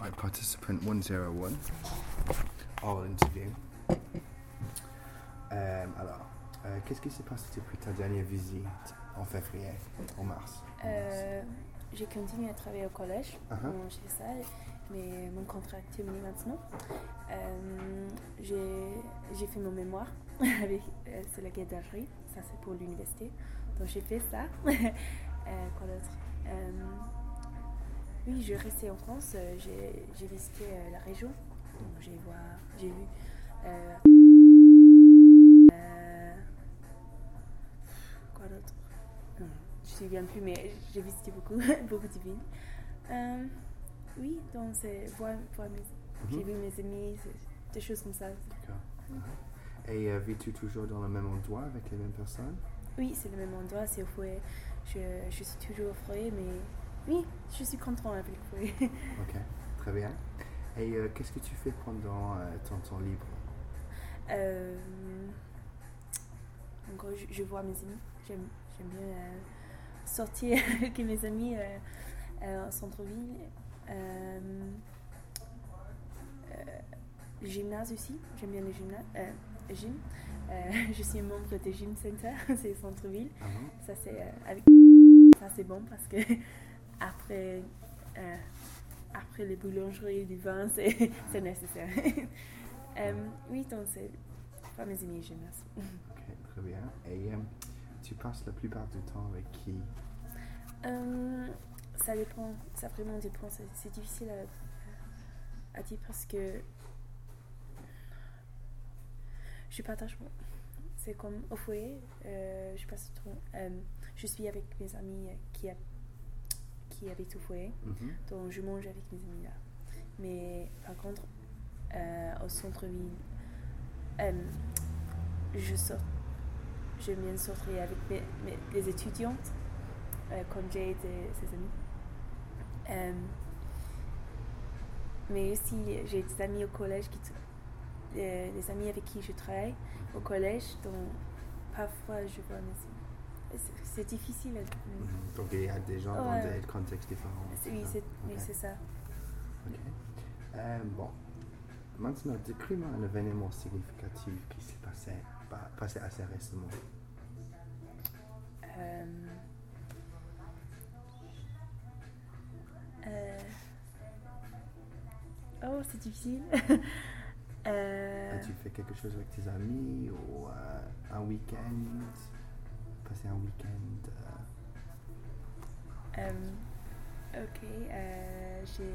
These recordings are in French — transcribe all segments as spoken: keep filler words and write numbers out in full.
Right, participant one zero one, all interview. Euh, alors, euh, qu'est-ce qui s'est passé depuis ta dernière visite en février, en mars? Euh, j'ai continué à travailler au collège, Uh-huh. en chez ça, mais mon contrat est terminé maintenant. Euh, j'ai, j'ai fait mon mémoire avec euh, c'est la guidagerie, ça c'est pour l'université. Donc j'ai fait ça. euh, quoi d'autre? Euh, oui, je restais en France, euh, j'ai, j'ai visité euh, la région, donc j'ai, voir, j'ai vu. Euh, euh, quoi d'autre? Je ne me souviens plus, mais j'ai visité beaucoup, beaucoup de villes. Euh, oui, donc c'est voir, voir mes, mm-hmm. J'ai vu mes amis, des choses comme ça. D'accord. Uh-huh. Et euh, vis-tu toujours dans le même endroit avec les mêmes personnes? Oui, c'est le même endroit, c'est au foyer. Je, je suis toujours au foyer, mais oui, je suis content avec le foyer. Ok, très bien. Et euh, qu'est-ce que tu fais pendant euh, ton temps libre? euh, En gros, je, je vois mes amis. J'aime, j'aime bien euh, sortir avec mes amis euh, euh, au centre-ville. Euh, euh, le gymnase aussi, j'aime bien le gymnase. Euh, le gym. Euh, je suis membre de Gym Center, c'est le centre-ville. Uh-huh. Ça, c'est, euh, avec... Ça, c'est bon parce que après, euh, après les boulangeries du vin, c'est, c'est nécessaire. euh, oui, donc c'est pas mes amis, gymnase. Ok, très bien. Et euh, tu passes la plupart du temps avec qui? euh, Ça dépend, ça vraiment dépend. C'est, c'est difficile à, à dire parce que je partage. C'est comme au foyer, euh, je passe du temps. Euh, je suis avec mes amis qui, a, qui habitent au foyer, mm-hmm. Donc je mange avec mes amis là. Mais par contre, euh, au centre-ville, euh, je sors. J'aime bien sortir avec mes, mes, les étudiantes, euh, comme j'ai et ses amis. Euh, mais aussi, j'ai des amis au collège, qui, euh, des amis avec qui je travaille au collège, donc parfois je vois mes amis. C'est, c'est difficile. Mm-hmm. Donc il y a des gens ouais. dans des contextes différents. C'est, oui, c'est, okay. Oui, c'est ça. Ok. Euh, bon. Maintenant, décris-moi un événement significatif qui s'est passé, passé assez récemment. Euh, euh, oh, c'est difficile. euh, As-tu fait quelque chose avec tes amis ou euh, un week-end? Passer un week-end euh... Euh, Ok, euh, j'ai...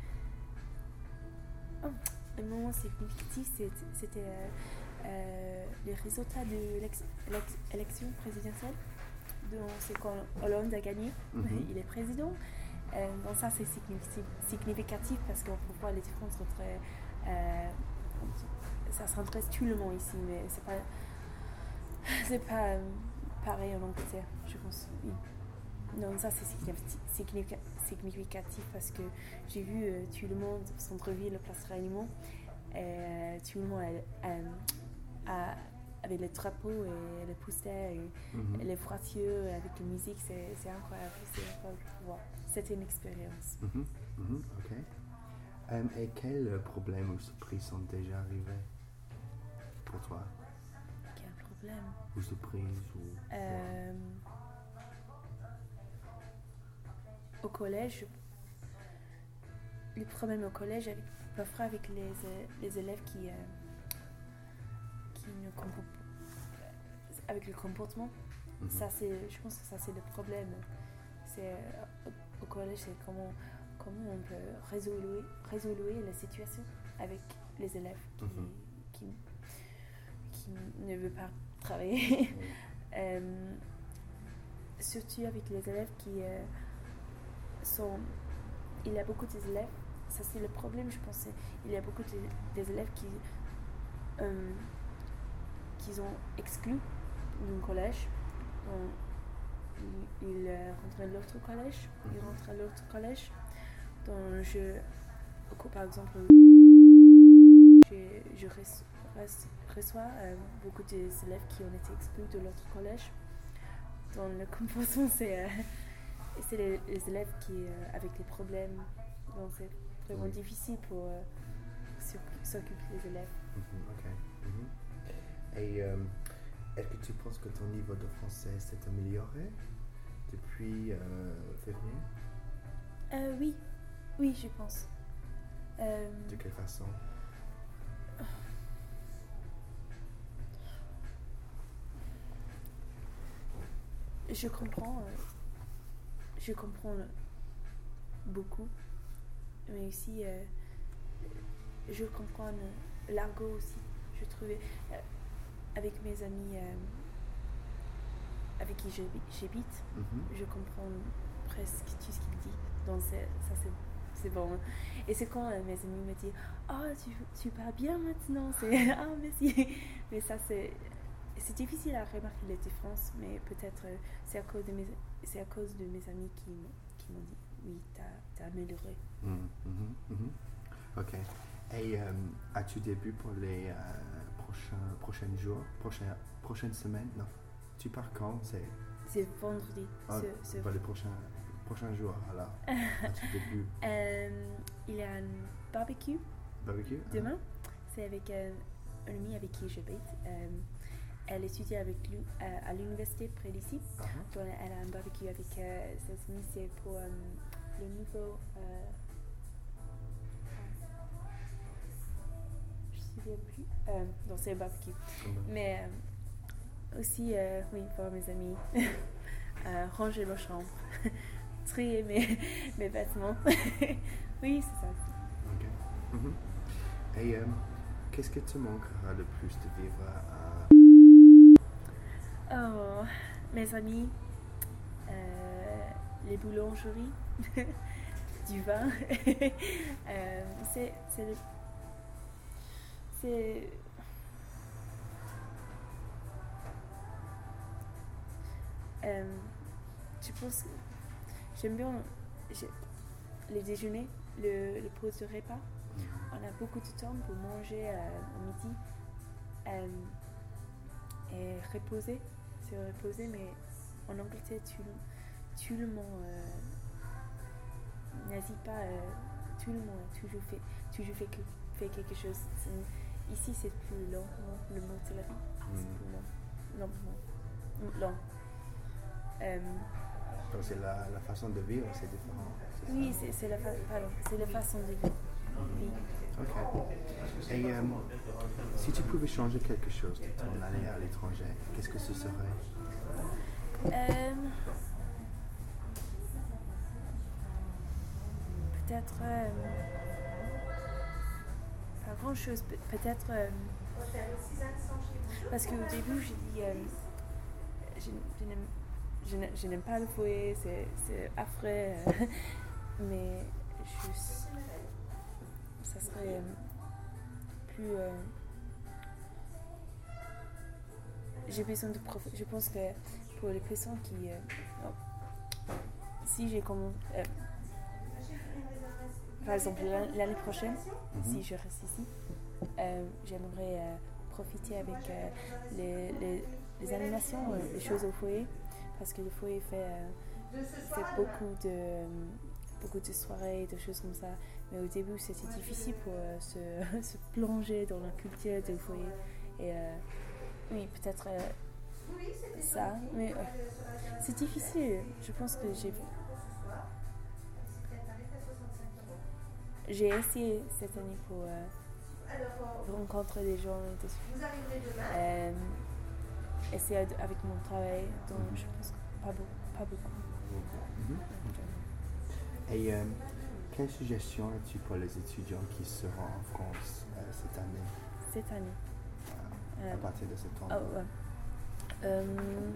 Oh, le moment significatif, c'était, c'était euh, euh, les résultats de l'ex, l'ex, l'élection présidentielle. Donc, c'est quand Hollande a gagné, mm-hmm. Il est président. Euh, donc ça, c'est significatif, significatif parce qu'on peut voir les différences entre... Euh, ça s'intéresse tout le monde ici, mais c'est pas... C'est pas euh, pareil en Angleterre, je pense. Oui. Non, ça c'est significatif, significatif parce que j'ai vu euh, tout le monde, centre-ville, place Réunion, euh, tout le monde a, a, a, avec les drapeaux et les posters, et mm-hmm. les voitures, avec la musique, c'est, c'est incroyable. C'est incroyable. Wow. C'était une expérience. Mm-hmm. Mm-hmm. Ok. Um, et quels problèmes ou surprises sont déjà arrivés pour toi? Quel problème? Ou surprises ou... Euh, Au collège, le problème au collège, avec, parfois avec les, les élèves qui, euh, qui ne comprennent pas, avec le comportement, mm-hmm. ça c'est, je pense que ça c'est le problème. C'est, au, au collège, c'est comment, comment on peut résoudre, résoudre la situation avec les élèves qui, mm-hmm. qui, qui ne veulent pas travailler. Mm-hmm. euh, surtout avec les élèves qui... Euh, Sont, il y a beaucoup d'élèves, ça c'est le problème, je pense, il y a beaucoup de, des élèves qui, euh, qui sont exclus d'un collège. Donc, ils, ils rentrent à l'autre collège, ils rentrent à l'autre collège. Donc, je, par exemple, je, je reçois, reçois euh, beaucoup d'élèves qui ont été exclus de l'autre collège. Donc, le comportement, c'est... Euh, Et c'est les, les élèves qui, euh, avec les problèmes, donc c'est vraiment Oui. difficile pour euh, s'oc- s'occuper des élèves. Mhm, ok. Mhm. Et euh, est-ce que tu penses que ton niveau de français s'est amélioré depuis euh, février? Euh, oui, oui, je pense. Euh, De quelle façon? je comprends, euh, je comprends beaucoup, mais aussi euh, je comprends euh, l'argot aussi. Je trouvais euh, avec mes amis euh, avec qui je- j'habite, Mhm. je comprends presque tout ce qu'il dit. Donc c'est, ça c'est, c'est bon. Et c'est quand euh, mes amis me disent «Oh, tu, tu parles bien maintenant». C'est «Ah, merci». Mais ça c'est, c'est difficile à remarquer les différences, mais peut-être euh, c'est, à cause de mes, c'est à cause de mes amis qui, m- qui m'ont dit «Oui, t'as, t'as amélioré». Mhm, mhm, mhm. Ok. Et euh, as-tu des buts pour les euh, prochains, prochains jours, prochaines, prochaines semaines? Non. Tu pars quand? C'est C'est vendredi. ah, ce, ce- bah, les prochains, prochains jours, alors. As-tu des buts? Euh, il y a un barbecue Barbecue? demain. C'est avec euh, un ami avec qui j'habite. Euh, elle étudie avec lui euh, à l'université près d'ici. Ah, ah. Donc, elle a un barbecue avec euh, ses amis. C'est pour euh, le nouveau. Euh, je ne me souviens plus. Euh, donc, c'est un barbecue. Mhm. Mais euh, aussi, euh, oui, pour mes amis, euh, ranger ma chambre, trier mes, mes vêtements. Oui, c'est ça aussi. Ok. Mhm. Et euh, qu'est-ce que te manquera le plus de vivre à... Oh, mes amis, euh, les boulangeries, du vin. euh, c'est, c'est, le- c'est, euh, je pense que j'aime bien j'ai- le déjeuner, le, le pause de repas. On a beaucoup de temps pour manger euh, au midi euh, et reposer, se reposer, mais en Angleterre, tout, le- tout le monde euh, n'hésite pas, euh, tout le monde a toujours fait, toujours fait, que, fait quelque chose. C'est- ici, c'est plus long, non, le mot c'est la vie, c'est Mm. plus long, long, long. long. Euh, Donc c'est la, la façon de vivre, c'est différent. C'est oui, ça? c'est, c'est, la fa- pardon, c'est la façon de vivre. Oui. Ok. Et euh, si tu pouvais changer quelque chose de ton année à l'étranger, qu'est-ce que ce serait? Euh, peut-être euh, pas grand chose, peut-être euh, parce qu'au début j'ai dit euh, je, je n'aime, je, n'aime, je n'aime pas le fouet, c'est, c'est affreux, euh, mais je, ça serait euh, plus euh, j'ai besoin de prof, je pense que pour les personnes qui euh, oh, si j'ai commencé euh, par exemple l'année prochaine, Mhm. si je reste ici, euh, j'aimerais euh, profiter avec euh, les, les, les animations, euh, les choses au foyer, parce que le foyer fait, euh, fait beaucoup, de, euh, beaucoup de soirées, de choses comme ça. Mais au début, c'était difficile pour euh, se, se plonger dans la culture du foyer. Et euh, oui, peut-être euh, ça, mais euh, c'est difficile. Je pense que j'ai J'ai essayé cette année pour euh, rencontrer des gens et tout. Euh, essayer avec mon travail, donc je pense que pas, beau- pas beaucoup. Mhm. Et euh, quelle suggestion as-tu pour les étudiants qui seront en France euh, cette année, Cette année. euh, à Euh, partir de septembre? oh, ouais. Euh,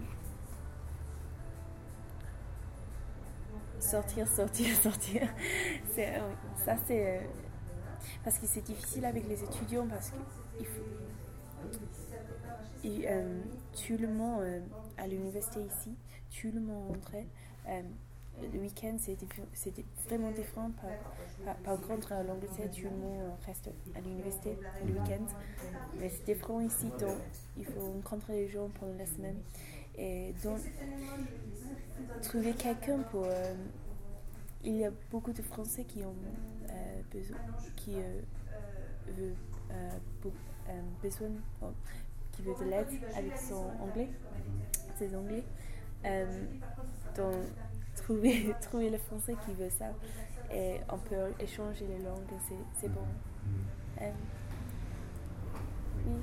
sortir, sortir, sortir. C'est, euh, ça, c'est. Euh, parce que c'est difficile avec les étudiants, parce qu'il faut. Et, euh, tout le monde euh, à l'université ici, tout le monde rentrait. Euh, le week-end, c'est, diffé- c'est vraiment différent. Par, par, par contre, à l'Angleterre, tout le monde reste à l'université le week-end. Mais c'est différent ici, donc il faut rencontrer les gens pendant la semaine. Et donc, trouver quelqu'un pour. Euh, il y a beaucoup de Français qui ont euh, besoin, qui euh, veut, euh, be- euh, besoin, oh, qui veut de l'aide avec son anglais, ses anglais. Euh, donc trouver trouver le Français qui veut ça et on peut échanger les langues, c'est c'est bon. Mhm. Euh, oui.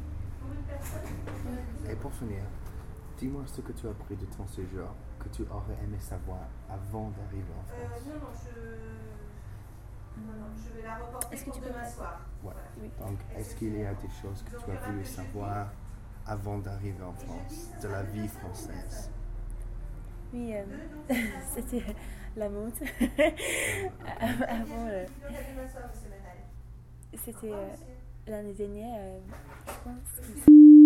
Et pour finir, dis-moi ce que tu as appris de ton séjour que tu aurais aimé savoir avant d'arriver en Euh, France. non, non, je... non, non, je vais la reporter Est-ce que pour tu peux demain me- soir. Ouais. Oui. Donc, est-ce qu'il y a des choses que tu as voulu savoir avant d'arriver en France, de la vie française? Oui, euh, c'était la mode. Avant, euh, Il y aura demain soir, monsieur Menal. c'était euh, l'année dernière, euh, je pense. que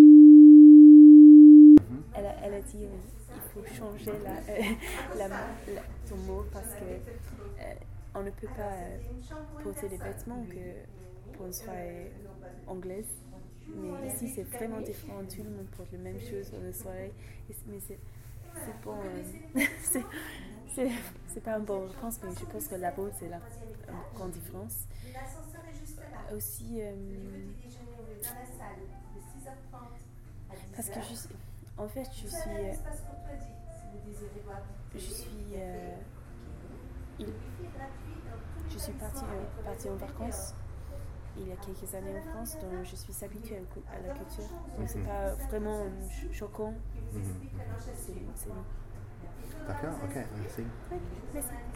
Mhm. Elle a, elle a dit euh, il faut changer la, euh, la, la- ton mot parce que euh, on ne peut pas euh, porter des vêtements que pour une soirée anglaise. Mais ici c'est vraiment différent, tout le monde porte la même chose pour une soirée. Et c'est- mais c'est c'est bon, euh, c'est, c'est, c'est pas une bonne réponse, mais je pense que la mode c'est la une grande différence. L'ascenseur est juste là. Aussi, euh, Le petit déjeuner, on est dans la salle de six heures trente à dix heures. parce que je suis, en fait je Vous suis, avez un euh, espace pour toi, dit, si vous désirez boire. je suis, euh, il- Le wifi est gratuit dans tous les Je suis partie, établissements euh, avec partie en votre vacances il y a quelques années en France, donc je suis habituée à la cou- à la culture. Donc c'est pas vraiment euh, ch- choquant. qui vous explique que l'enchaînement. C'est, c'est... D'accord, ok, merci. Oui, merci.